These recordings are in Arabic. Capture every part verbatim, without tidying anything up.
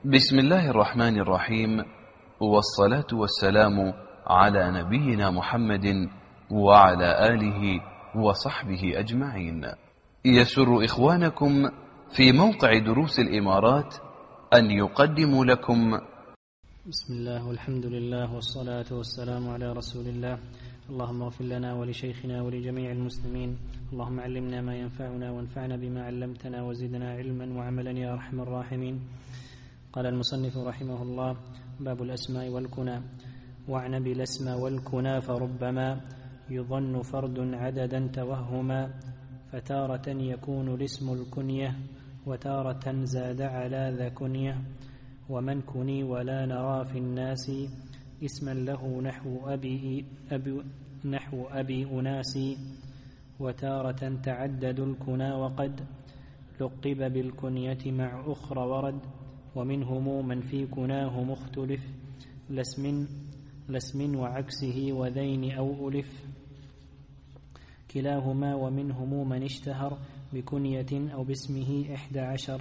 بسم الله الرحمن الرحيم، والصلاة والسلام على نبينا محمد وعلى آله وصحبه أجمعين. يسر إخوانكم في موقع دروس الإمارات أن يقدموا لكم بسم الله والحمد لله والصلاة والسلام على رسول الله. اللهم اغفر لنا ولشيخنا ولجميع المسلمين. اللهم علمنا ما ينفعنا وانفعنا بما علمتنا وزدنا علما وعملا يا أرحم الراحمين. قال المصنف رحمه الله: باب الأسماء والكنى. واعن بالاسم والكنى فربما يظن فرد عددا توهما، فتارة يكون الاسم الكنية وتارة زاد على ذا كنية. ومن كني ولا نرى في الناس اسما له نحو أبي, أبي, نحو أبي أناس. وتارة تعدد الكنى وقد لقب بالكنية مع أخرى ورد. ومنهم من في كناه مختلف لاسم, لاسم وعكسه وذين أو ألف كلاهما. ومنهم من اشتهر بكنية أو باسمه إحدى عشر.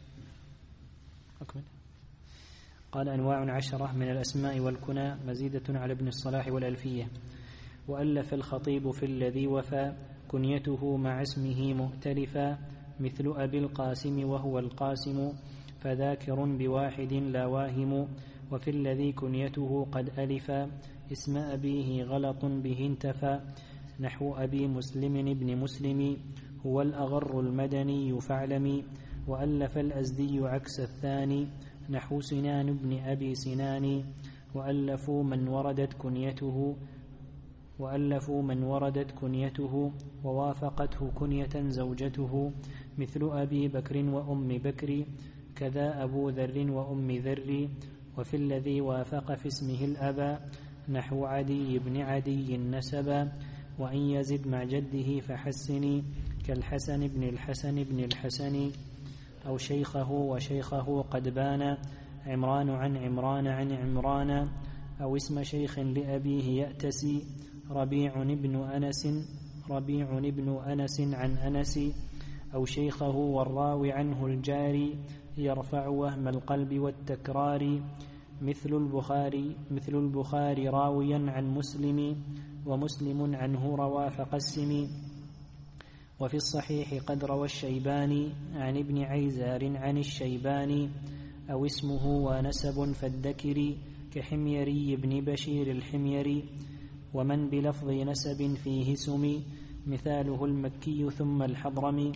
أكمل. قال: أنواع عشرة من الأسماء والكنى مزيدة على ابن الصلاح والألفية. وألف الخطيب في الذي وفى كنيته مع اسمه مؤتلفا، مثل أبي القاسم وهو القاسم، فذاكر بواحد لا واهم. وفي الذي كنيته قد ألفا اسم أبيه غلط به انتفى، نحو أبي مسلم ابن مسلم هو الأغر المدني فاعلم. وألف الأزدي عكس الثاني نحو سنان ابن أبي سنان. وألفوا من وردت كنيته وألفوا من وردت كنيته ووافقته كنية زوجته، مثل أبي بكر وأم بكر، كذا أبو ذر وأم ذر. وفي الذي وافق في اسمه الأبا نحو عدي بن عدي نسبا. وإن يزد مع جده فحسني، كالحسن بن الحسن بن الحسن. أو شيخه وشيخه قد بان، عمران عن عمران عن عمران. أو اسم شيخ لأبيه يأتسي، ربيع بن أنس ربيع بن أنس عن أنس. أو شيخه والراوي عنه الجاري، يرفع وهم القلب والتكرار، مثل البخاري مثل البخاري راويا عن مسلم، ومسلم عنه روى فقسم. وفي الصحيح قد روى الشيباني عن ابن عيزار عن الشيباني. أو اسمه ونسب فالذكري، كحميري بن بشير الحميري. ومن بلفظ نسب فيه سمي، مثاله المكي ثم الحضرمي.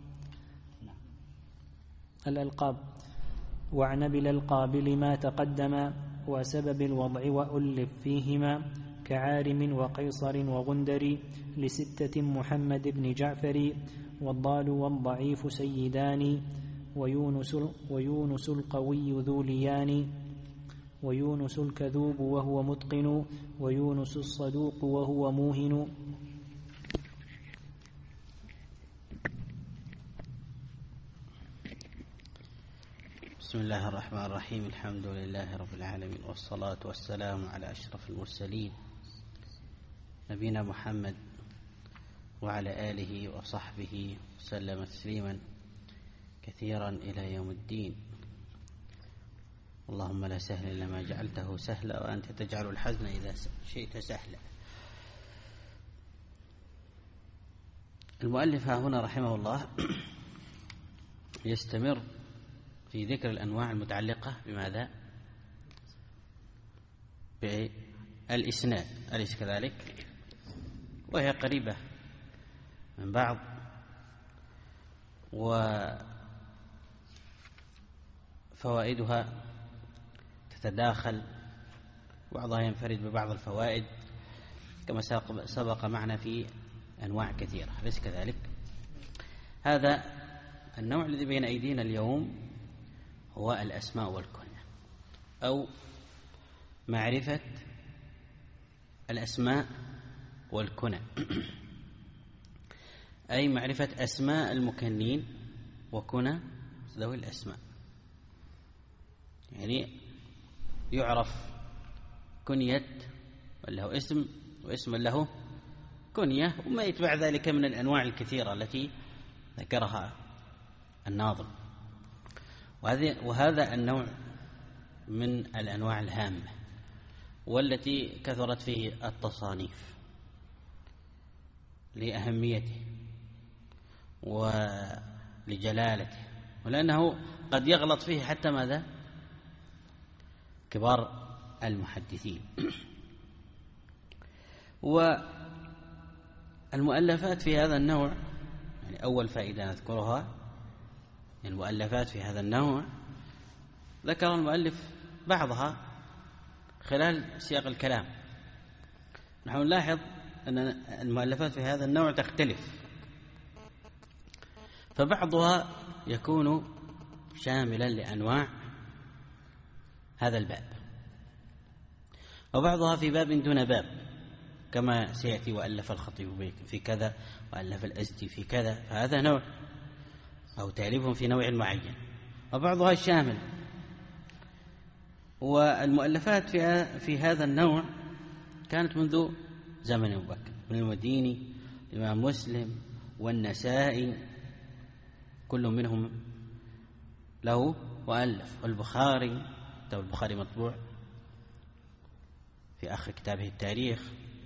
الألقاب. واعن بالألقاب لما تقدم، وسبب الوضع وألف فيهما، كعارم وقيصر وغندر، لستة محمد بن جعفر. والضال والضعيف سيدان، ويونس, ويونس القوي ذو ليان. ويونس الكذوب وهو متقن، ويونس الصدوق وهو موهن. بسم الله الرحمن الرحيم. الحمد لله رب العالمين، والصلاة والسلام على أشرف المرسلين نبينا محمد وعلى آله وصحبه وسلم تسليما كثيرا إلى يوم الدين. اللهم لا سهل إلا ما جعلته سهلا، وأنت تجعل الحزن إذا شئت سهلا. المؤلف هنا رحمه الله يستمر في ذكر الأنواع المتعلقة بماذا؟ بالإسناد، أليس كذلك؟ وهي قريبة من بعض، وفوائدها تتداخل، بعضها ينفرد ببعض الفوائد كما سبق معنا في أنواع كثيرة، أليس كذلك؟ هذا النوع الذي بين أيدينا اليوم هو الأسماء والكنى، أو معرفة الأسماء والكنى، أي معرفة أسماء المكنين وكنى ذوي الأسماء. يعني يعرف كنية له اسم واسم له كنية، وما يتبع ذلك من الأنواع الكثيرة التي ذكرها الناظم. وهذا النوع من الأنواع الهامة والتي كثرت فيه التصانيف لأهميته ولجلالته، ولأنه قد يغلط فيه حتى ماذا؟ كبار المحدثين. والمؤلفات في هذا النوع، يعني أول فائدة نذكرها، المؤلفات في هذا النوع ذكر المؤلف بعضها خلال سياق الكلام. نحن نلاحظ أن المؤلفات في هذا النوع تختلف، فبعضها يكون شاملا لأنواع هذا الباب، وبعضها في باب دون باب كما سيأتي وألف الخطيب في كذا وألف الأزدي في كذا، فهذا نوع أو تأليف في نوع معين، وبعضها شامل. والمؤلفات في في هذا النوع كانت منذ زمن أبو بكر، من المديني، الإمام مسلم، والنسائي، كل منهم له وألف، والبخاري، كتاب البخاري مطبوع في آخر كتابه التاريخ،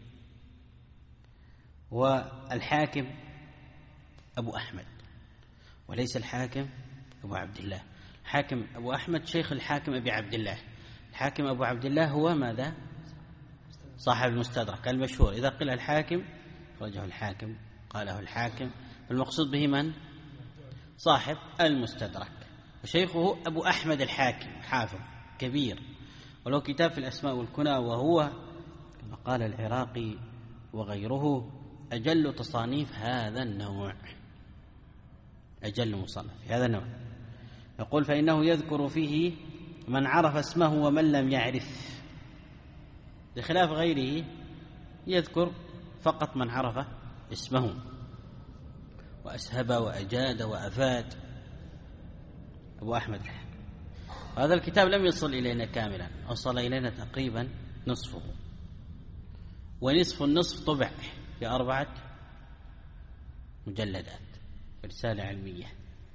والحاكم أبو أحمد، وليس الحاكم أبو عبد الله. الحاكم أبو أحمد شيخ الحاكم أبي عبد الله، الحاكم أبو عبد الله هو ماذا؟ صاحب المستدرك المشهور. إذا قيل الحاكم خرجه الحاكم، قاله الحاكم، فالمقصود به من؟ صاحب المستدرك، وشيخه أبو أحمد الحاكم، حافظ كبير، ولو كتاب في الأسماء والكنى، وهو كما قال العراقي وغيره أجل تصانيف هذا النوع، أجل مصنف في هذا النوع. يقول فإنه يذكر فيه من عرف اسمه ومن لم يعرف، بخلاف غيره يذكر فقط من عرف اسمه وأسهب وأجاد وأفاد. أبو أحمد الحاكم هذا الكتاب لم يصل إلينا كاملا، وصل إلينا تقريبا نصفه، ونصف النصف طبع في أربعة مجلدات، رسالة علمية.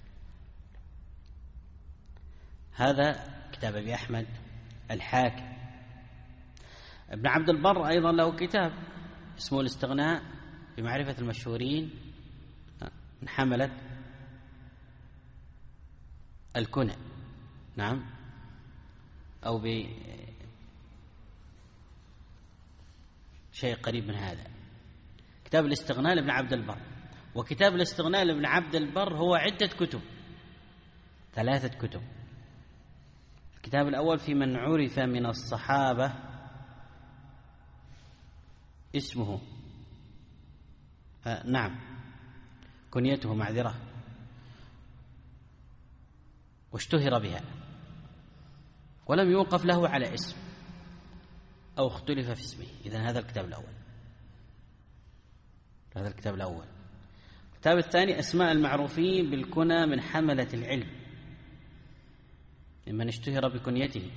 هذا كتاب أبي أحمد الحاكم. ابن عبد البر أيضا له كتاب اسمه الاستغناء بمعرفة المشهورين من حملة الكنى، نعم، أو بشيء قريب من هذا. كتاب الاستغناء لابن عبد البر، وكتاب الاستغناء لابن عبد البر هو عدة كتب، ثلاثة كتب. الكتاب الأول في من عرف من الصحابة اسمه آه نعم كنيته معذرة واشتهر بها ولم يوقف له على اسم أو اختلف في اسمه. إذن هذا الكتاب الأول، هذا الكتاب الأول. الكتاب الثاني أسماء المعروفين بالكنى من حملة العلم، ممن اشتهر بكنيته.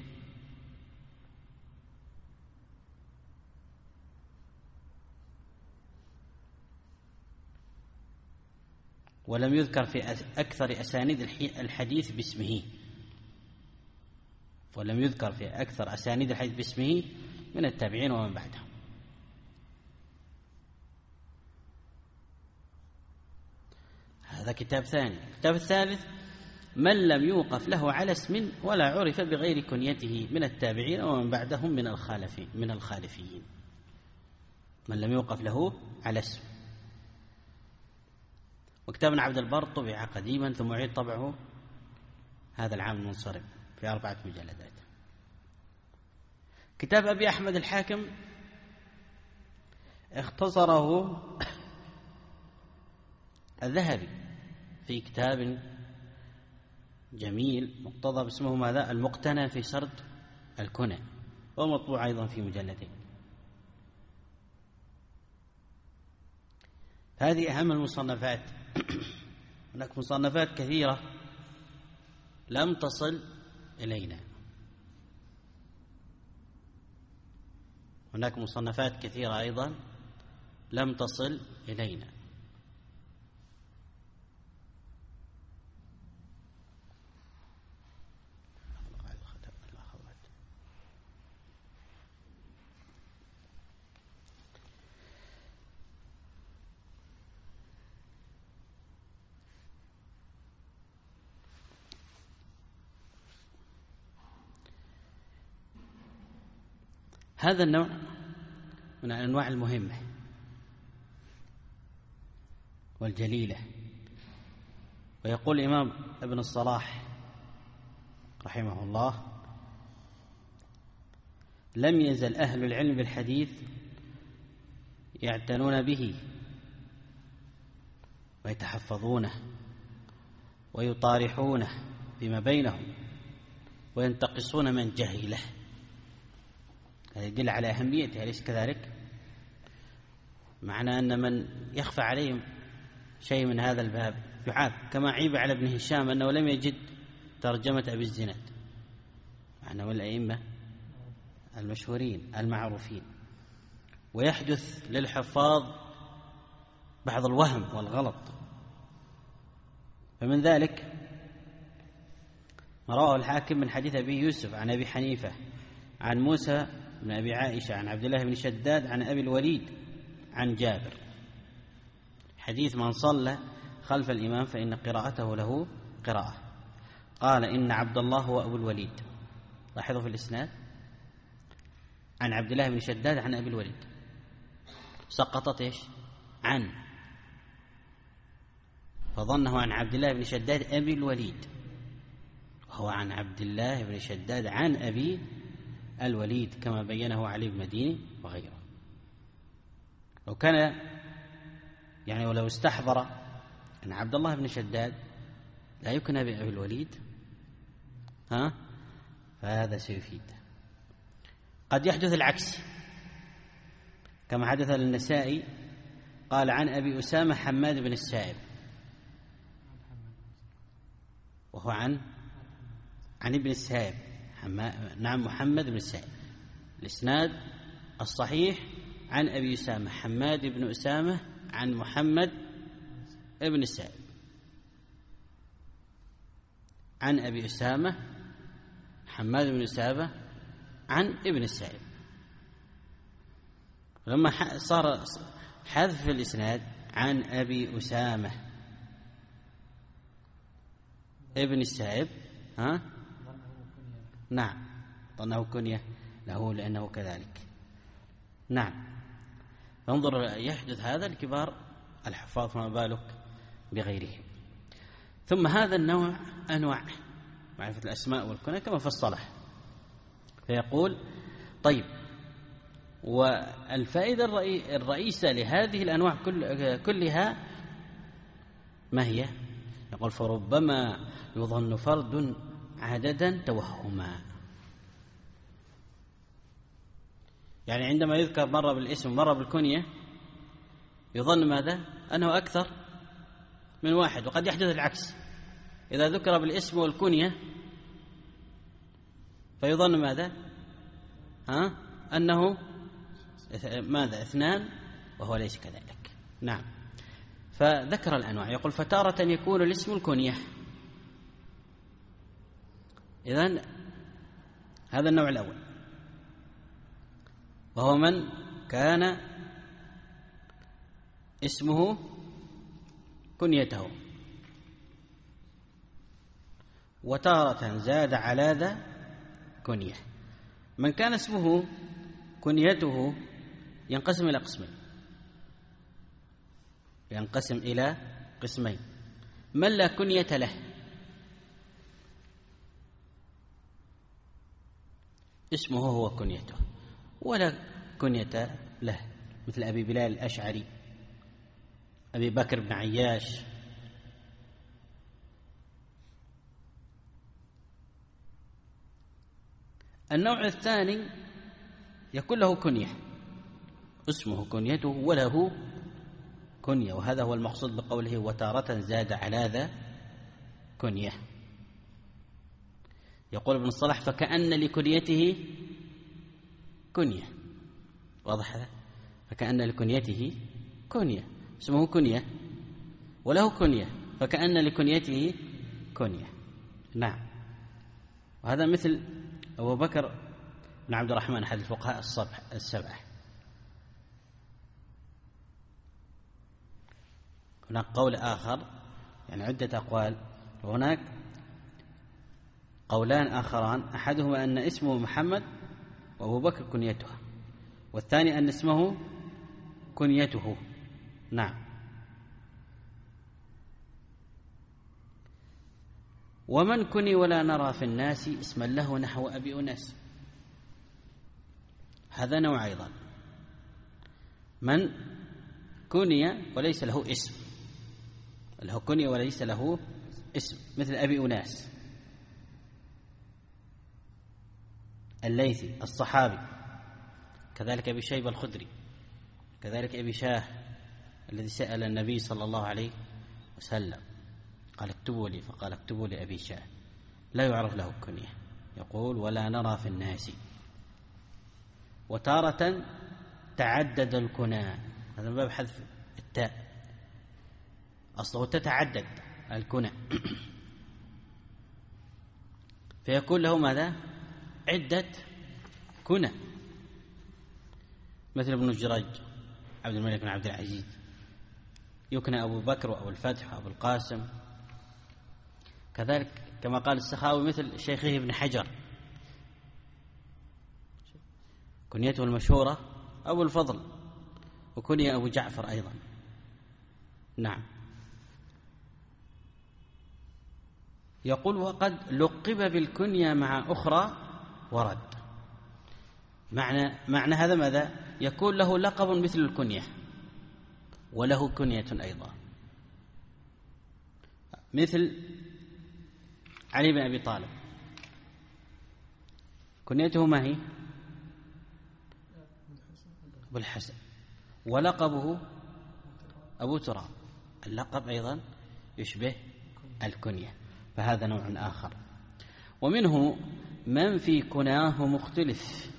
ولم يذكر في أكثر أسانيد الحديث باسمه، ولم يذكر في أكثر أسانيد الحديث باسمه من التابعين ومن بعدهم. هذا كتاب ثاني. الكتاب الثالث من لم يوقف له على اسم ولا عرف بغير كنيته من التابعين ومن بعدهم من الخالفين من الخالفيين. من لم يوقف له على اسم. وكتاب ابن عبد البر طبع قديما ثم عيد طبعه هذا العام المنصرم في أربعة مجلدات. كتاب أبي أحمد الحاكم اختصره الذهبي في كتاب جميل مقتضب اسمه ماذا؟ المقتنى في سرد الكنى، ومطبوع أيضا في مجلدين. هذه أهم المصنفات. هناك مصنفات كثيرة لم تصل إلينا، هناك مصنفات كثيرة أيضا لم تصل إلينا. هذا النوع من الأنواع المهمة والجليلة. ويقول الإمام ابن الصلاح رحمه الله: لم يزل أهل العلم بالحديث يعتنون به ويتحفظونه ويطارحونه فيما بينهم وينتقصون من جهله. هذا يدل على أهميته، أليس كذلك؟ معنى أن من يخفى عليهم شيء من هذا الباب يعاب، كما عيب على ابن هشام أنه لم يجد ترجمة أبي الزناد، معنى من الأئمة المشهورين المعروفين. ويحدث للحفاظ بعض الوهم والغلط، فمن ذلك ما رواه الحاكم من حديث أبي يوسف عن أبي حنيفة عن موسى بن أبي عائشة عن عبد الله بن شداد عن أبي الوليد عن جابر، حديث من صلى خلف الإمام فإن قراءته له قراءة. قال إن عبد الله هو أبو الوليد، لاحظوا في الإسناد عن عبد الله بن شداد عن أبي الوليد، سقطت إيش؟ عن، فظنه عن عبد الله بن شداد أبي الوليد، وهو عن عبد الله بن شداد عن أبي الوليد كما بينه علي بن مديني وغيره. لو كان يعني ولو استحضر أن عبد الله بن شداد لا يكنى بأبي الوليد ها فهذا سيفيد. قد يحدث العكس كما حدث للنسائي، قال عن أبي أسامة حماد بن السائب، وهو عن عن ابن السائب، نعم محمد بن السائب. الإسناد الصحيح عن أبي أسامة حماد بن أسامة عن محمد ابن السائب عن أبي أسامة حماد بن أسامة عن ابن السائب. لما صار حذف في الإسناد عن أبي أسامة ابن السائب ها نعم ظنه كنية له لأنه كذلك. نعم، فانظر يحدث هذا الكبار الحفاظ، فما بالك بغيرهم. ثم هذا النوع أنواع معرفة الأسماء والكنى كما فصلها، فيقول طيب، والفائدة الرئيسة لهذه الأنواع كلها ما هي؟ يقول فربما يظن فرد عددا توهما، يعني عندما يذكر مرة بالاسم مرة بالكنية يظن ماذا؟ أنه أكثر من واحد، وقد يحدث العكس، إذا ذكر بالاسم والكنية فيظن ماذا؟ ها؟ أنه ماذا؟ اثنان، وهو ليس كذلك. نعم، فذكر الأنواع، يقول فتارة يكون الاسم الكنية. إذن هذا النوع الأول، وهو من كان اسمه كنيته، وتارة زاد على ذا كنية. من كان اسمه كنيته ينقسم إلى قسمين، ينقسم إلى قسمين: من لا كنية له، اسمه هو كنيته ولا كنية له، مثل أبي بلال الأشعري، أبي بكر بن عياش. النوع الثاني يكون له كنية، اسمه كنيته وله كنية، وهذا هو المقصود بقوله وتارة زاد على ذا كنية. يقول ابن الصلاح فكأن لكنيته كنية، واضح هذا؟ فكأن لكنيته كنية، اسمه كنية وله كنية، فكأن لكنيته كنية. نعم، وهذا مثل أبو بكر بن عبد الرحمن أحد الفقهاء السبعة. هناك قول آخر، يعني عدة أقوال، وهناك قولان آخران، أحدهما أن اسمه محمد وأبو بكر كنيته، والثاني أن اسمه كنيته. نعم. ومن كني ولا نرى في الناس اسما له نحو أبي أناس، هذا نوع أيضا. من كني وليس له اسم، له كني وليس له اسم، مثل أبي أناس الليثي الصحابي، كذلك أبي شيبة الخدري، كذلك أبي شاه الذي سأل النبي صلى الله عليه وسلم قال اكتبوا لي، فقال اكتبوا لي أبي شاه، لا يعرف له كنية، يقول ولا نرى في الناس. وتارة تعدد الكنى، هذا من باب حذف التاء، أصله تتعدد الكنى فيكون له ماذا؟ عدة كنى، مثل ابن جريج عبد الملك بن عبد العزيز، يكنى أبو بكر وأبو الفتح وأبو القاسم، كذلك كما قال السخاوي مثل شيخه ابن حجر كنيته المشهورة أبو الفضل، وكني أبو جعفر أيضا. نعم. يقول وقد لقب بالكنية مع أخرى ورد. معنى, معنى هذا ماذا؟ يكون له لقب مثل الكنية وله كنية أيضا، مثل علي بن أبي طالب كنيته ما هي؟ أبو الحسن، ولقبه أبو تراب، اللقب أيضا يشبه الكنية، فهذا نوع آخر. ومنه من في كناه مختلف،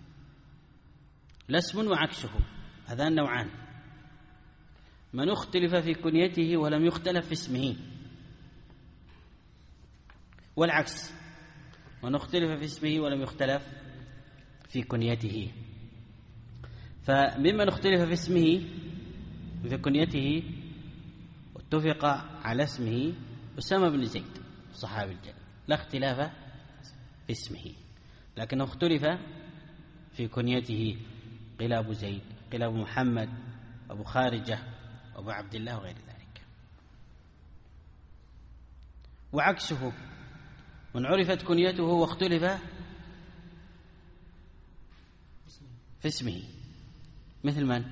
لا اسم وعكسه، هذان نوعان، من اختلف في كنيته ولم يختلف في اسمه، والعكس من اختلف في اسمه ولم يختلف في كنيته. فممن اختلف في اسمه في كنيته واتفق على اسمه أسامة بن زيد الصحابي الجليل، لا اختلاف في اسمه، لكنه اختلف في كنيته، قيل أبو زيد، قيل أبو محمد، أبو خارجة، أبو عبد الله وغير ذلك. وعكسه من عرفت كنيته واختلف في اسمه، مثل من؟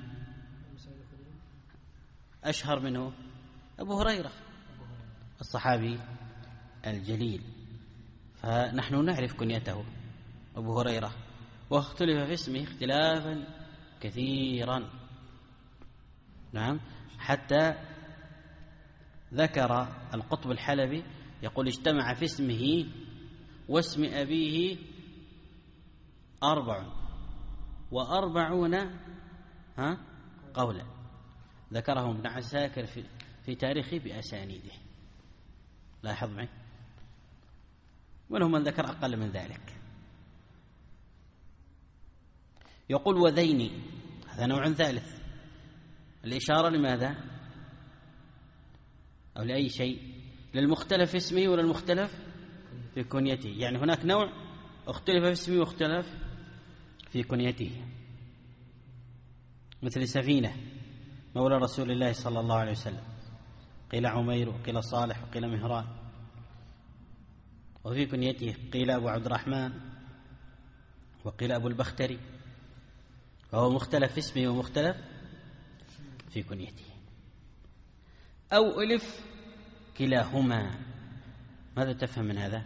أشهر منه أبو هريرة الصحابي الجليل، فنحن نعرف كنيته أبو هريرة، واختلف في اسمه اختلافا كثيرا. نعم. حتى ذكر القطب الحلبي يقول اجتمع في اسمه واسم أبيه أربع وأربعون ها قولا، ذكرهم ابن عساكر في, في تاريخه بأسانيده، لاحظ معي، منهم من ذكر أقل من ذلك. يقول وذيني، هذا نوع ثالث، الإشارة لماذا أو لأي شيء؟ للمختلف في اسمه ولا المختلف في كنيته، يعني هناك نوع اختلف في اسمه واختلف في كنيته، مثل سفينة مولى رسول الله صلى الله عليه وسلم، قيل عمير وقيل صالح وقيل مهران، وفي كنيته قيل أبو عبد الرحمن وقيل أبو البختري، فهو مختلف في اسمه ومختلف في كنيته. أو ألف كلاهما، ماذا تفهم من هذا؟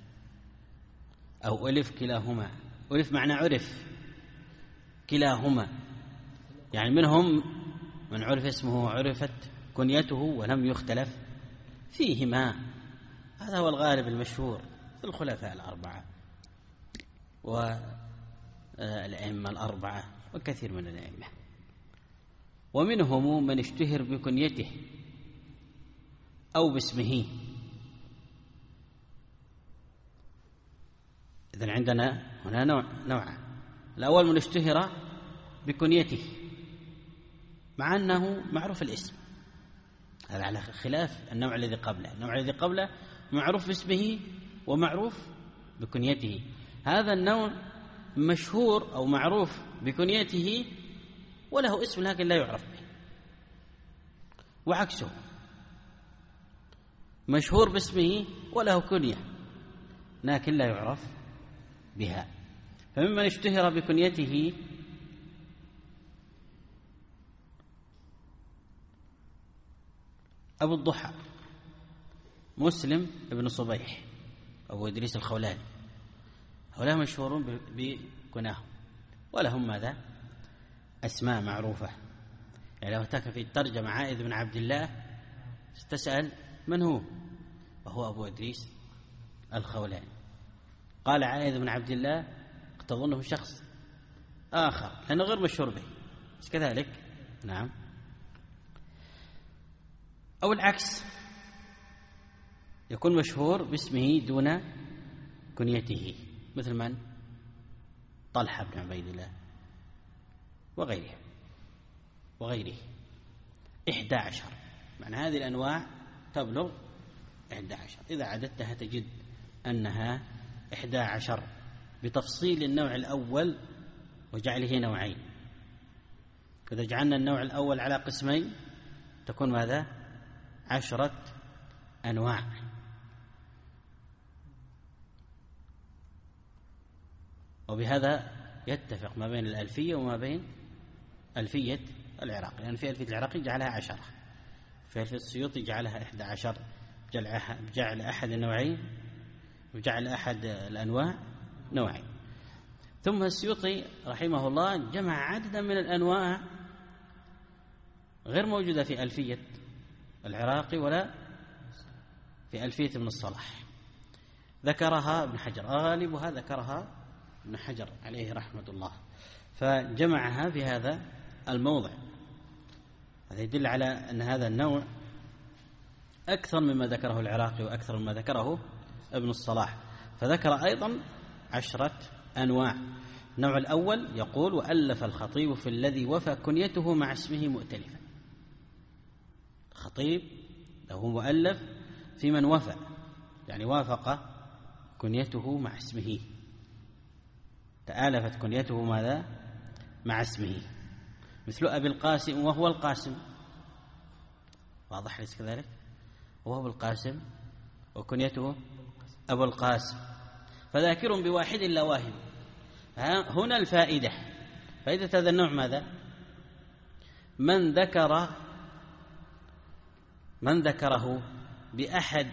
أو ألف كلاهما، ألف معنى عرف، كلاهما يعني منهم من عرف اسمه وعرفت كنيته ولم يختلف فيهما، هذا هو الغالب المشهور في الخلفاء الأربعة والأئمة الأربعة وكثير من الأئمة. ومنهم من اشتهر بكنيته أو باسمه. إذن عندنا هنا نوع نوعان، الأول من اشتهر بكنيته مع أنه معروف الاسم، هذا على خلاف النوع الذي قبله، النوع الذي قبله معروف باسمه ومعروف بكنيته، هذا النوع مشهور أو معروف بكنيته وله اسم لكن لا يعرف به، وعكسه مشهور باسمه وله كنية لكن لا يعرف بها. فممن اشتهر بكنيته أبو الضحى مسلم بن صبيح أبو إدريس الخولاني، هؤلاء مشهورون بكناهم ولهم ماذا؟ أسماء معروفة. يعني لو أتاك في الترجمة عائذ بن عبد الله تسأل من هو؟ وهو أبو إدريس الخولاني. قال عائذ بن عبد الله تظنه شخص آخر لأنه غير مشهور به، بس كذلك نعم. أو العكس، يكون مشهور باسمه دون كنيته، مثل من؟ طلحة بن عبيد الله وغيره وغيره. إحدى عشر، معنى هذه الأنواع تبلغ إحدى عشر، إذا عددتها تجد أنها إحدى عشر بتفصيل النوع الأول وجعله نوعين. إذا جعلنا النوع الأول على قسمين تكون ماذا؟ عشرة أنواع. وبهذا يتفق ما بين الألفية وما بين ألفية العراقي، لأن يعني في ألفية العراقي جعلها عشرة، في ألفية السيوطي جعلها إحدى عشر، جعل أحد النوعين وجعل أحد الأنواع نوعين. ثم السيوطي رحمه الله جمع عددا من الأنواع غير موجودة في ألفية العراقي ولا في ألفية ابن الصلاح، ذكرها ابن حجر، غالبها ذكرها ابن حجر عليه رحمة الله، فجمعها في هذا الموضع. هذا يدل على أن هذا النوع أكثر مما ذكره العراقي وأكثر مما ذكره ابن الصلاح، فذكر أيضا عشرة أنواع. النوع الأول يقول: وألف الخطيب في الذي وفى كنيته مع اسمه مؤتلفا. الخطيب له مؤلف في من وفى، يعني وافق كنيته مع اسمه، تآلفت كنيته ماذا؟ مع اسمه، مثل أبي القاسم وهو القاسم، واضح ليس كذلك؟ وهو القاسم وكنيته أبو القاسم، فذاكر بواحد لا واهم. هنا الفائدة، فائدة هذا النوع ماذا؟ من ذكر من ذكره بأحد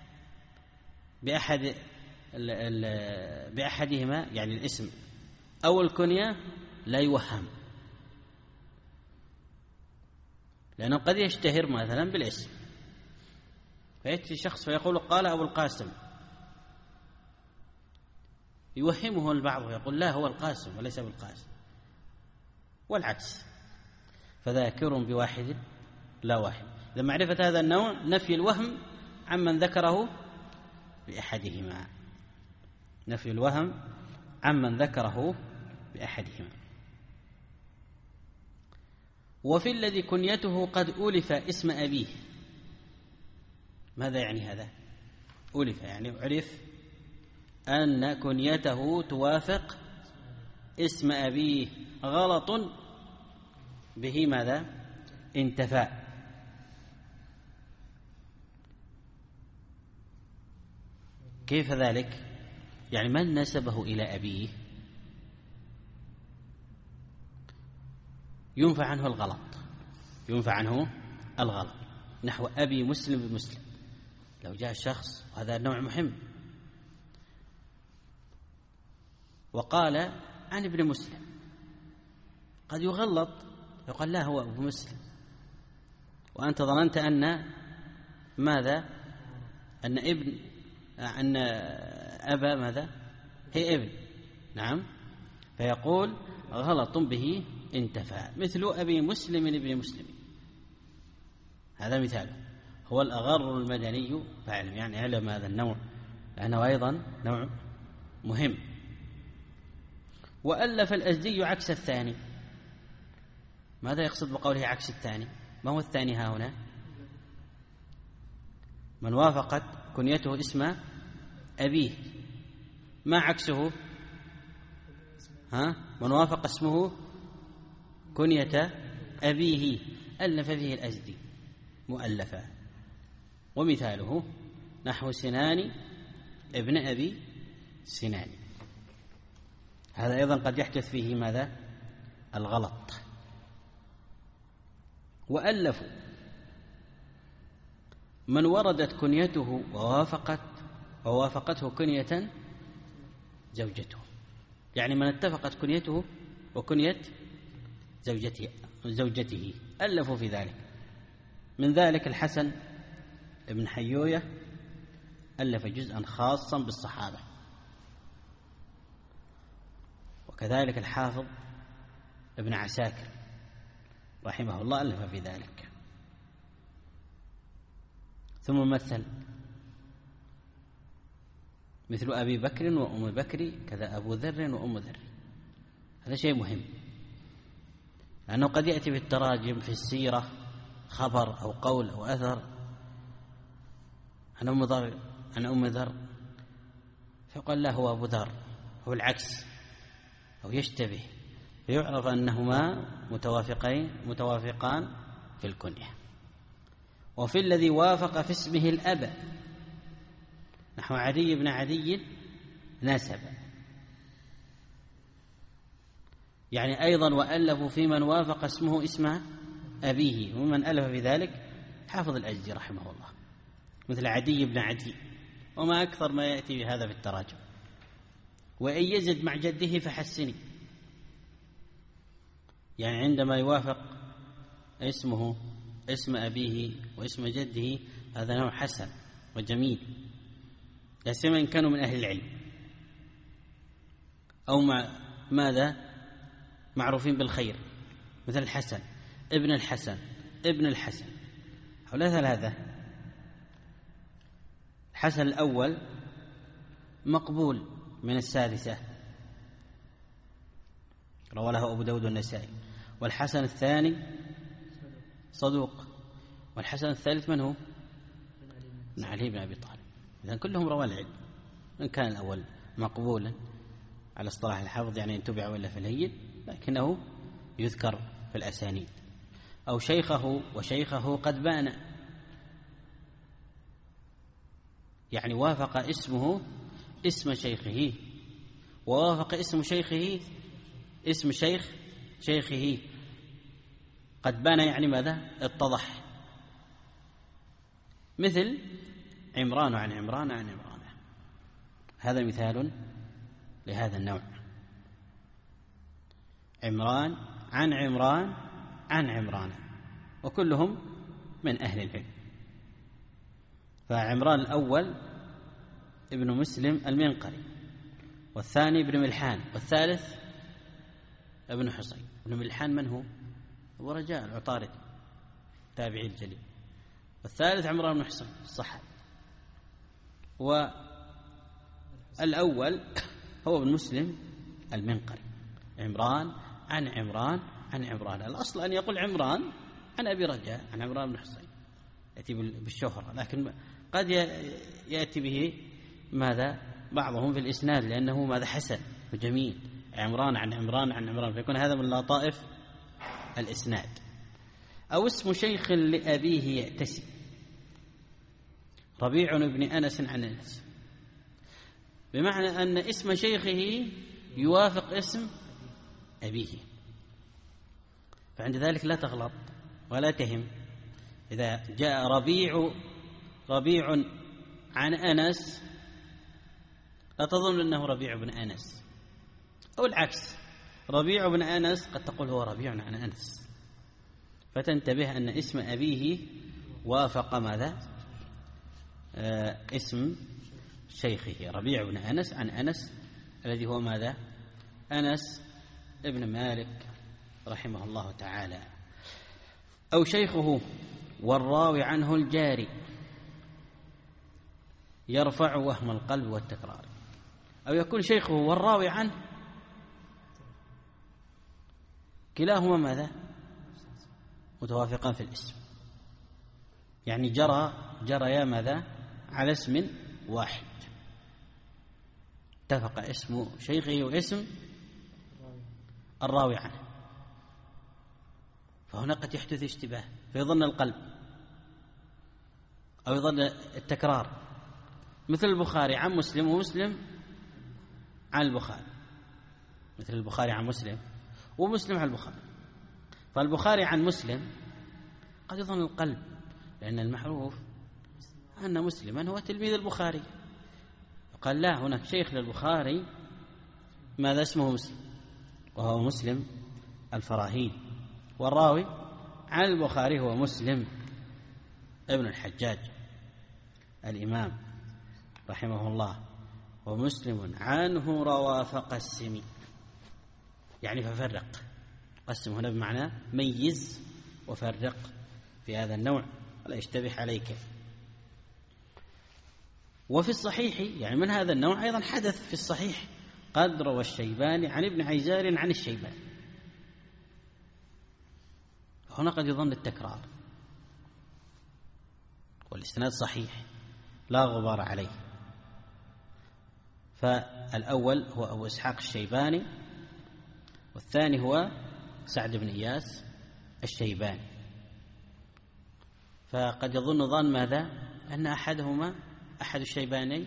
بأحد ال ال بأحدهما، يعني الاسم أو الكنية، لا يوهم، لأنه قد يشتهر مثلا بالاسم، فيأتي شخص فيقول قال أبو القاسم، يوهمه البعض ويقول لا هو القاسم وليس أبو القاسم، والعكس، فذاكر بواحد لا واحد. إذا معرفة هذا النوع نفي الوهم عمن ذكره بأحدهما، نفي الوهم عمن ذكره بأحدهما. وفي الذي كنيته قد أولف اسم أبيه. ماذا يعني هذا؟ أولف يعني عرف أن كنيته توافق اسم أبيه، غلط به ماذا؟ انتفى. كيف ذلك؟ يعني من نسبه إلى أبيه ينفع عنه الغلط، ينفع عنه الغلط، نحو أبي مسلم بمسلم. لو جاء شخص، وهذا النوع مهم، وقال عن ابن مسلم، قد يغلط، يقال لا هو أبو مسلم، وأنت ظننت أن ماذا؟ أن ابن أن أبا ماذا؟ هي ابن، نعم، فيقول غلط به انتفى، مثل أبي مسلم ابن مسلم. هذا مثال، هو الأغر المدني فاعلم، يعني علم هذا النوع لأنه أيضا نوع مهم. وألف الأزدي عكس الثاني. ماذا يقصد بقوله عكس الثاني؟ ما هو الثاني ها هنا؟ من وافقت كنيته اسم أبيه، ما عكسه؟ ها من وافق اسمه كنية أبيه ألف فيه الأزدي مؤلفا. ومثاله نحو سنان ابن أبي سنان، هذا أيضا قد يحدث فيه ماذا؟ الغلط. وألفوا من وردت كنيته ووافقت ووافقته كنية زوجته، يعني من اتفقت كنيته وكنية زوجته زوجته ألفوا في ذلك. من ذلك الحسن ابن حيوية ألف جزءا خاصا بالصحابة، وكذلك الحافظ ابن عساكر رحمه الله ألف في ذلك. ثم مثل مثل أبي بكر وأم بكر، كذا أبو ذر وأم ذر. هذا شيء مهم، لأنه قد يأتي في التراجم في السيرة خبر أو قول أو أثر عن أم ذر عن أم ذر فيقال له هو أبو ذر، هو العكس أو يشتبه، فيعرف أنهما متوافقين متوافقان في الكنية. وفي الذي وافق في اسمه الأب نحو عدي بن عدي نسب، يعني أيضا وألفوا في من وافق اسمه اسم أبيه، ومن ألف في ذلك حافظ الأجدي رحمه الله مثل عدي بن عدي، وما أكثر ما يأتي بهذا في التراجم. وإن يزد مع جده فحسني، يعني عندما يوافق اسمه اسم أبيه واسم جده هذا نوع حسن وجميل، لا سيما إن كانوا من أهل العلم أو مع ماذا معروفين بالخير، مثل الحسن ابن الحسن ابن الحسن، حول ثلاثة. الحسن الأول مقبول من السادسة روى له أبو داود والنسائي، والحسن الثاني صدوق، والحسن الثالث من هو؟ من علي بن أبي طالب. إذن كلهم روى العلم، إن كان الأول مقبولا على اصطلاح الحافظ يعني إن تبع ولا في الهين، لكنه يذكر في الأسانيد. أو شيخه وشيخه قد بان، يعني وافق اسمه اسم شيخه ووافق اسم شيخه اسم شيخ شيخه، قد بان يعني ماذا؟ اتضح، مثل عمران عن عمران عن عمران. هذا مثال لهذا النوع، عمران عن عمران عن عمران، وكلهم من أهل العلم. فعمران الأول ابن مسلم المنقري، والثاني ابن ملحان، والثالث ابن حصين. ابن ملحان من هو؟ أبو رجاء العطاردي تابعي الجليل، والثالث عمران بن حصين الصحابي. والأول هو ابن مسلم المنقري، عمران عن عمران عن عمران. الأصل أن يقول عمران عن أبي رجاء عن عمران بن حصين، يأتي بالشهرة، لكن قد يأتي به ماذا بعضهم في الإسناد لأنه ماذا حسن وجميل، عمران عن عمران عن عمران، فيكون هذا من لطائف الإسناد. أو اسم شيخ لأبيه يأتسي، ربيع بن أنس عن أنس، بمعنى أن اسم شيخه يوافق اسم أبيه، فعند ذلك لا تغلط ولا تهم. إذا جاء ربيع ربيع عن أنس لا تظن أنه ربيع بن أنس، أو العكس، ربيع بن أنس قد تقول هو ربيع عن أنس، فتنتبه أن اسم أبيه وافق ماذا؟ آه اسم شيخه، ربيع بن أنس عن أنس الذي هو ماذا؟ أنس ابن مالك رحمه الله تعالى. أو شيخه والراوي عنه الجاري يرفع وهم القلب والتكرار، أو يكون شيخه والراوي عنه كلاهما ماذا؟ متوافقان في الاسم، يعني جرى جريا ماذا؟ على اسم واحد، اتفق اسم شيخه واسم الراوي عنه، فهنا قد يحدث اشتباه فيظن القلب أو يظن التكرار، مثل البخاري عن مسلم ومسلم عن البخاري، مثل البخاري عن مسلم ومسلم عن البخاري. فالبخاري عن مسلم قد يظن القلب، لأن المعروف أن مسلما هو تلميذ البخاري، قال لا، هناك شيخ للبخاري ماذا اسمه مسلم، وهو مسلم الفراهيدي، والراوي عن البخاري هو مسلم ابن الحجاج الإمام رحمه الله، ومسلم عنه روى فقسم، يعني ففرق. قسم هنا بمعنى ميز وفرق في هذا النوع ولا يشتبه عليك. وفي الصحيح يعني من هذا النوع أيضا حدث في الصحيح، قد روى الشيباني عن ابن عيزار عن الشيباني، هنا قد يظن التكرار والإسناد صحيح لا غبار عليه. فالأول هو أبو إسحاق الشيباني، والثاني هو سعد بن إياس الشيباني. فقد يظن ظن ماذا؟ أن أحدهما أحد الشيباني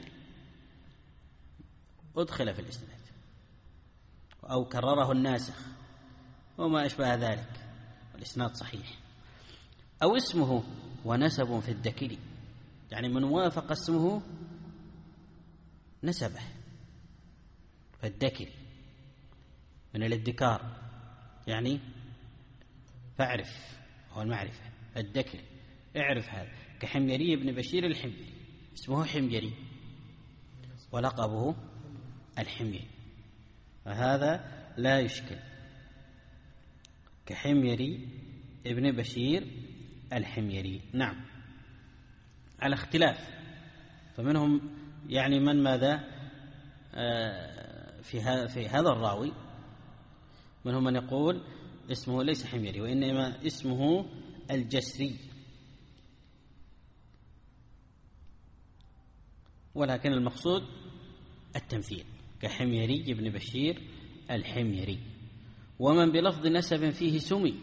أدخل في الإسناد أو كرره الناسخ وما أشبه ذلك، والإسناد صحيح. أو اسمه ونسب في الدكري، يعني من وافق اسمه نسبه، فالدكري من الادكار، يعني فاعرف، هو المعرفة، الدكري اعرف هذا، كحميري بن بشير الحميري، اسمه حميري ولقبه الحميري، فهذا لا يشكل، كحميري ابن بشير الحميري. نعم، على اختلاف، فمنهم يعني من ماذا آه في, في هذا الراوي، منهم من يقول اسمه ليس حميري وإنما اسمه الجسري، ولكن المقصود التمثيل، كحميري بن بشير الحميري. ومن بلفظ نسب فيه سمي،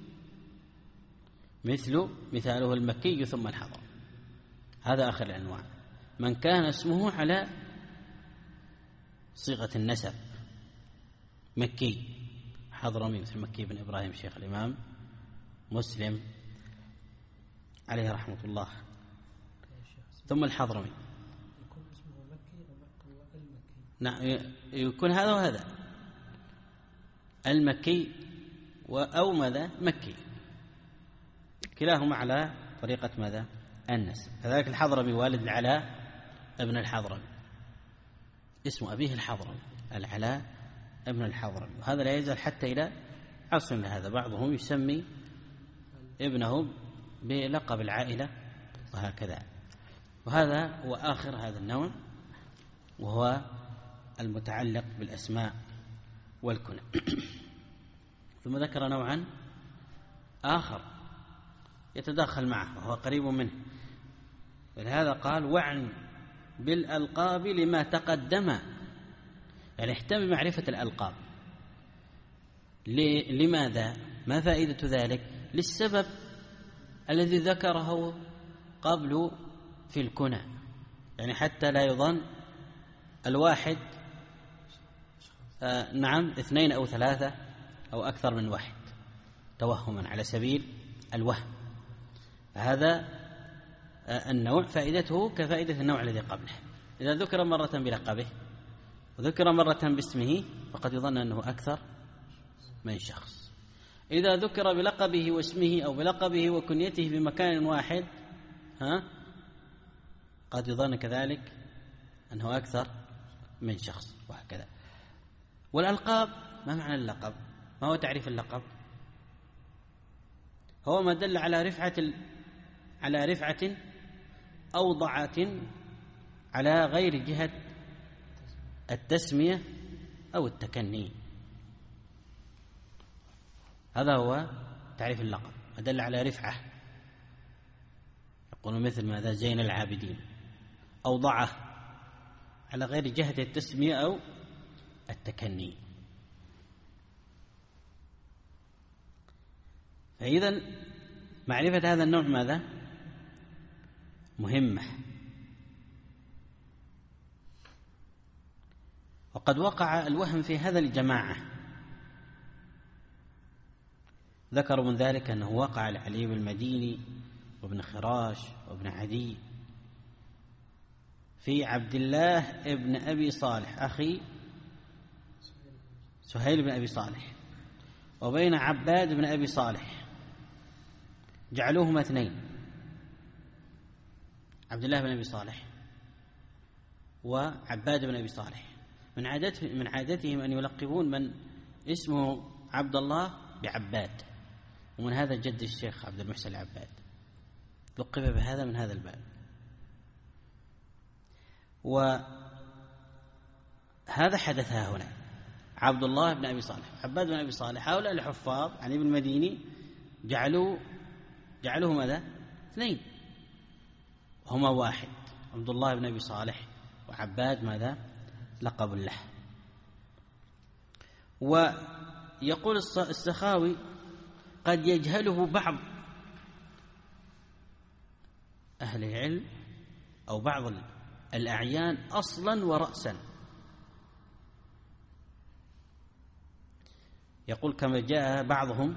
مثل مثاله المكي ثم الحضر، هذا آخر الأنواع، من كان اسمه على صيغة النسب، مكي حضرمي، مثل مكي بن إبراهيم شيخ الإمام مسلم عليه رحمة الله، ثم الحضرمي. يكون اسمه مكي أو المكي؟ نعم، يكون هذا وهذا، المكي أو ماذا مكي، كلاهما على طريقة ماذا النسب. كذلك الحضرمي والد العلاء ابن الحضرمي، اسم أبيه الحضرمي، العلاء ابن الحضرمي، وهذا لا يزال حتى إلى عصرنا هذا، بعضهم يسمي ابنه بلقب العائلة وهكذا. وهذا هو آخر هذا النوع، وهو المتعلق بالأسماء والكنى. ثم ذكر نوعا آخر يتداخل معه وهو قريب منه، ولهذا قال وعن بالألقاب لما تقدم، يعني اهتم بمعرفة الألقاب. لماذا؟ ما فائدة ذلك؟ للسبب الذي ذكره قبل في الكنى، يعني حتى لا يظن الواحد آه نعم اثنين أو ثلاثة أو أكثر من واحد توهما على سبيل الوهم. هذا آه النوع فائدته كفائدة النوع الذي قبله، إذا ذكر مرة بلقبه وذكر مرة باسمه فقد يظن أنه أكثر من شخص، إذا ذكر بلقبه واسمه أو بلقبه وكنيته بمكان واحد ها قد يظن كذلك أنه أكثر من شخص، وهكذا. والألقاب، ما معنى اللقب؟ ما هو تعريف اللقب؟ هو ما دل على رفعة على رفعة أو ضعة على غير جهة التسمية أو التكني، هذا هو تعريف اللقب، ما دل على رفعة، يقول مثل ماذا زين العابدين، أو ضعه على غير جهة التسمية أو التكني. فإذا معرفة هذا النوع ماذا؟ مهمة. وقد وقع الوهم في هذا الجماعة، ذكروا من ذلك أنه وقع لعلي بن المديني وابن خراش وابن عدي في عبد الله ابن أبي صالح أخي سهيل بن أبي صالح، وبين عباد بن أبي صالح، جعلوهما اثنين، عبد الله بن أبي صالح وعباد بن أبي صالح. من عادته من عادتهم أن يلقبون من اسمه عبد الله بعباد، ومن هذا جد الشيخ عبد المحسن العباد لقب بهذا من هذا الباب. وهذا حدث ها هنا، عبد الله بن أبي صالح عباد بن أبي صالح، هؤلاء الحفاظ عن ابن المديني جعلوا جعلوه ماذا؟ اثنين، هما واحد، عبد الله بن أبي صالح وعباد ماذا؟ لقب له. ويقول السخاوي قد يجهله بعض أهل العلم أو بعض الأعيان أصلا ورأسا. يقول كما جاء بعضهم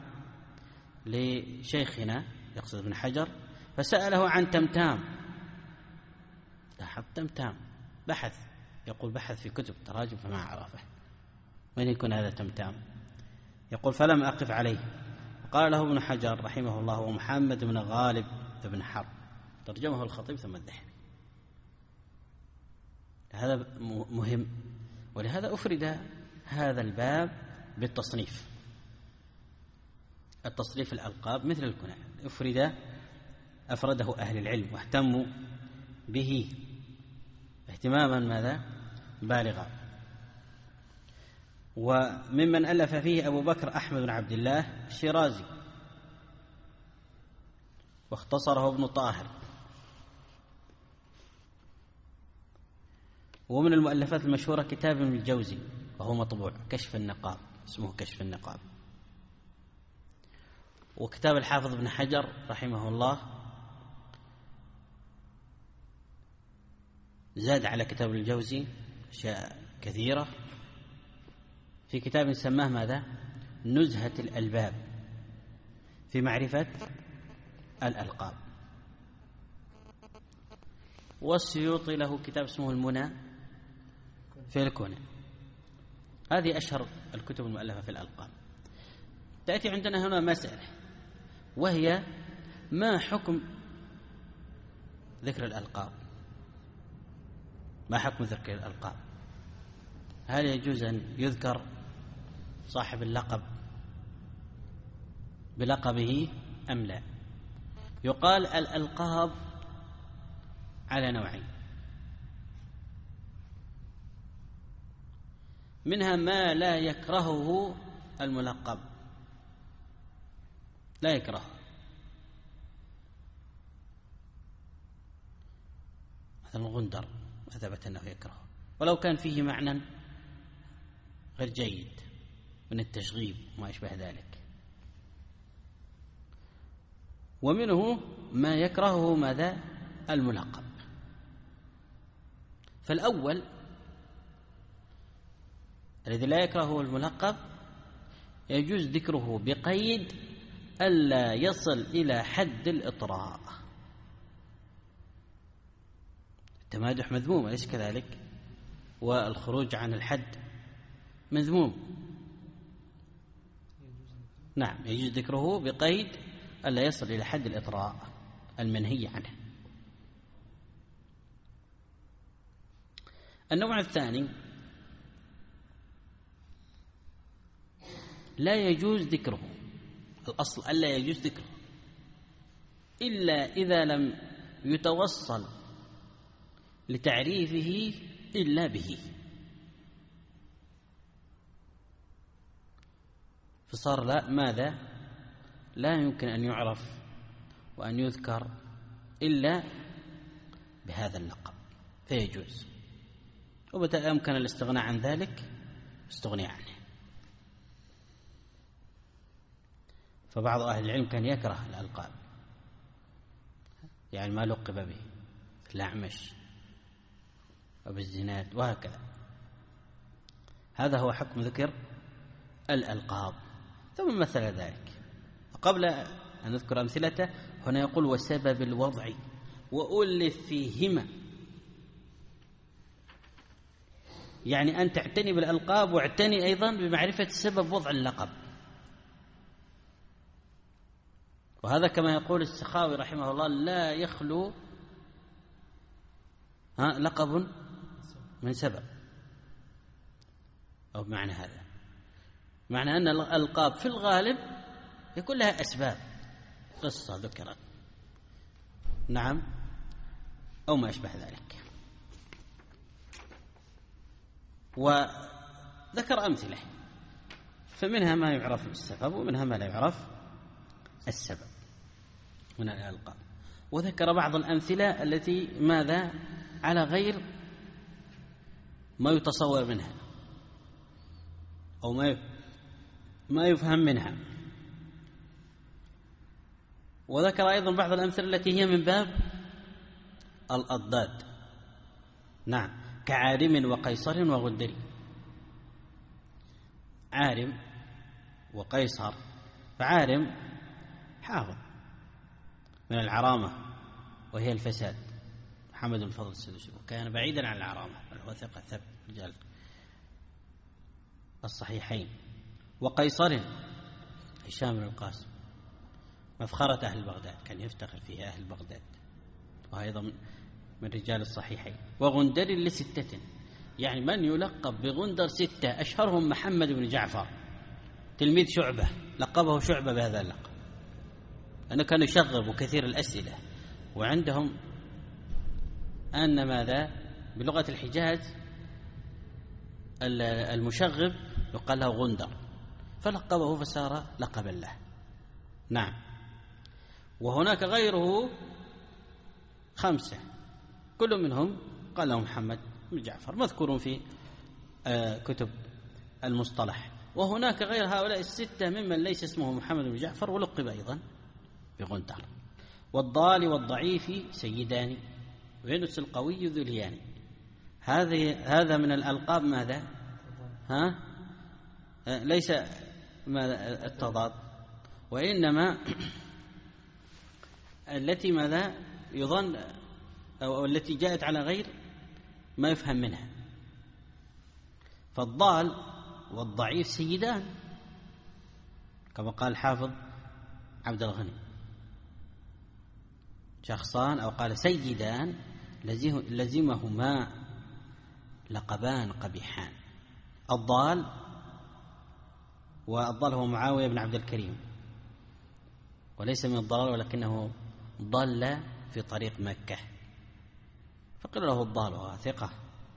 لشيخنا يقصد ابن حجر فسأله عن تمتام، لاحظ تمتام، بحث، يقول بحث في كتب تراجم فما عرفه من يكون هذا تمتام، يقول فلم أقف عليه. قال له ابن حجر رحمه الله ومحمد بن غالب بن حرب، ترجمه الخطيب ثم الذهبي. هذا مهم، ولهذا أفرد هذا الباب بالتصنيف، التصنيف الألقاب مثل الكنى أفرد أفرده أهل العلم واهتموا به اهتماما ماذا؟ بالغا. وممن ألف فيه أبو بكر أحمد بن عبد الله الشيرازي، واختصره ابن طاهر. ومن المؤلفات المشهورة كتاب ابن الجوزي وهو مطبوع، كشف النقاب، اسمه كشف النقاب. وكتاب الحافظ ابن حجر رحمه الله زاد على كتاب الجوزي أشياء كثيرة في كتاب سماه ماذا؟ نزهة الألباب في معرفة الألقاب. والسيوطي له كتاب اسمه المنى في الكنى. هذه أشهر الكتب المؤلفة في الألقاب. تأتي عندنا هنا مسألة، وهي ما حكم ذكر الألقاب؟ ما حكم ذكر الألقاب؟ هل يجوز أن يذكر صاحب اللقب بلقبه أم لا؟ يقال الألقاب على نوعين، منها ما لا يكرهه الملقب، لا يكرهه، مثل الغندر ثبت أنه يكرهه ولو كان فيه معنى غير جيد من التشغيب وما يشبه ذلك. ومنه ما يكرهه ماذا؟ الملقب. فالأول الذي لا يكرهه الملقب يجوز ذكره بقيد ألا يصل إلى حد الإطراء. التمادح مذموم أليس كذلك؟ والخروج عن الحد مذموم. نعم، يجوز ذكره بقيد ألا يصل إلى حد الإطراء المنهي عنه. النوع الثاني لا يجوز ذكره، الأصل ألا يجوز ذكره إلا إذا لم يتوصل لتعريفه إلا به، فصار لا ماذا؟ لا يمكن أن يعرف وأن يذكر إلا بهذا اللقب فيجوز، ومتى أمكن الاستغناء عن ذلك استغني عنه. فبعض أهل العلم كان يكره الألقاب، يعني ما لقب به، الأعمش أبو الزناد وهكذا. هذا هو حكم ذكر الألقاب. ثم مثل ذلك، قبل أن نذكر أمثلته هنا يقول وسبب الوضع وألف فيهما، يعني أن تعتني بالألقاب واعتني أيضا بمعرفة سبب وضع اللقب. وهذا كما يقول السخاوي رحمه الله لا يخلو ها لقب من سبب، أو بمعنى هذا، معنى أن الألقاب في الغالب يكون لها أسباب، قصة ذكرت نعم أو ما أشبه ذلك. وذكر أمثلة، فمنها ما يعرف السبب ومنها ما لا يعرف السبب من الألقاب. وذكر بعض الأمثلة التي ماذا على غير ما يتصور منها أو ما ما يفهم منها. وذكر أيضا بعض الأمثلة التي هي من باب الأضداد، نعم، كعارم وقيصر وغندر. عارم وقيصر، فعارم حافظ من العرامة وهي الفساد، محمد بن الفضل السدوسي، وكان بعيدا عن العرامة، هو ثقة ثبت رجال الصحيحين. وقيصر هشام بن القاسم، مفخرة أهل بغداد، كان يفتخر فيها أهل بغداد، وأيضا من رجال الصحيحين. وغندر لستة، يعني من يلقب بغندر ستة، أشهرهم محمد بن جعفر تلميذ شعبة، لقبه شعبة بهذا اللقب، لأنه كان يشغب كثير الأسئلة، وعندهم أن ماذا بلغة الحجاز المشغب يقال له غندر، فلقبه فصار لقبا له. نعم. وهناك غيره خمسة كل منهم قال له محمد بن جعفر، مذكور في كتب المصطلح. وهناك غير هؤلاء الستة ممن ليس اسمه محمد بن جعفر ولقب أيضا بغندر. والضال والضعيف سيدان، وينس القوي ذليان. هذه هذا من الألقاب ماذا؟ ها؟ ليس ماذا التضاد، وإنما التي ماذا يظن أو التي جاءت على غير ما يفهم منها. فالضال والضعيف سيدان، كما قال الحافظ عبد الغني، شخصان أو قال سيدان لزمهما لقبان قبيحان. الضال، والضال هو معاوية بن عبد الكريم، وليس من الضلال ولكنه ضل في طريق مكة فقيل له الضال وهو ثقة.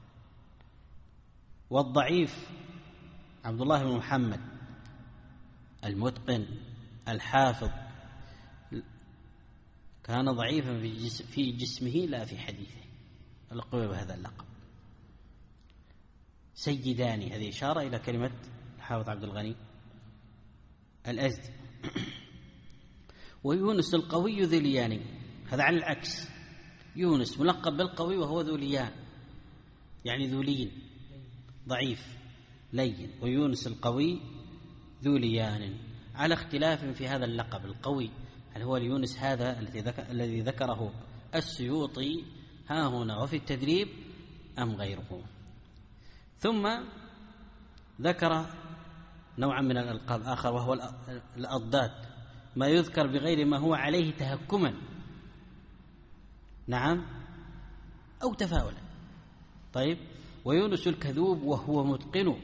والضعيف عبد الله بن محمد المتقن الحافظ، كان ضعيفا في جسمه لا في حديثه، لقب بهذا اللقب. سيدان، هذه إشارة إلى كلمة الحافظ عبد الغني الأزدي. ويونس القوي ذليان، هذا على العكس، يونس ملقب بالقوي وهو ذليان، يعني ذلين ضعيف لين، ويونس القوي ذليان، على اختلاف في هذا اللقب القوي، هل هو اليونس هذا الذي ذكره السيوطي ها هنا وفي التدريب أم غيره. ثم ذكر نوعا من الألقاب آخر وهو الأضداد، ما يذكر بغير ما هو عليه تهكما، نعم، أو تفاؤلا. طيب، ويونس الكذوب وهو متقن،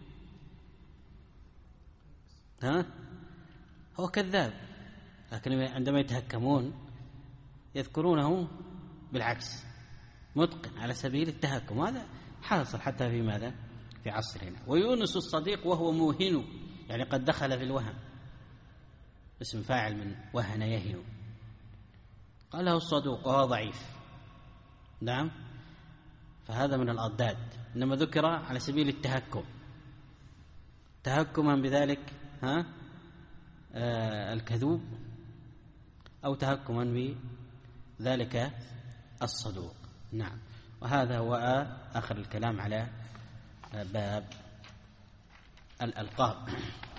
ها هو كذاب، لكن عندما يتهكمون يذكرونه بالعكس، متقن على سبيل التهكم. هذا حاصل حتى في ماذا في عصرنا. ويونس الصديق وهو موهن، يعني قد دخل في الوهم، اسم فاعل من وهن يهن. قال له الصدوق وهو ضعيف، نعم، فهذا من الأضداد، إنما ذكر على سبيل التهكم، تهكما بذلك ها الكذوب أو تهكما بذلك الصدوق. نعم. وهذا هو آخر الكلام على باب الألقاب.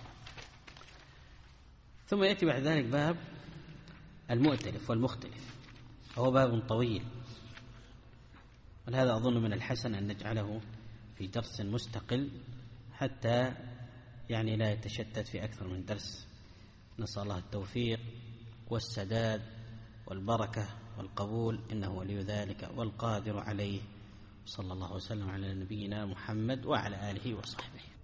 ثم يأتي بعد ذلك باب المؤتلف والمختلف، وهو باب طويل، ولهذا أظن من الحسن أن نجعله في درس مستقل حتى يعني لا يتشتت في أكثر من درس. نسأل الله التوفيق والسداد والبركة والقبول، إنه ولي ذلك والقادر عليه. صلى الله وسلم على نبينا محمد وعلى آله وصحبه.